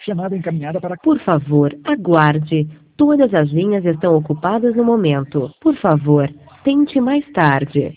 Chamada encaminhada para... Por favor, aguarde. Todas as linhas estão ocupadas no momento. Por favor, tente mais tarde.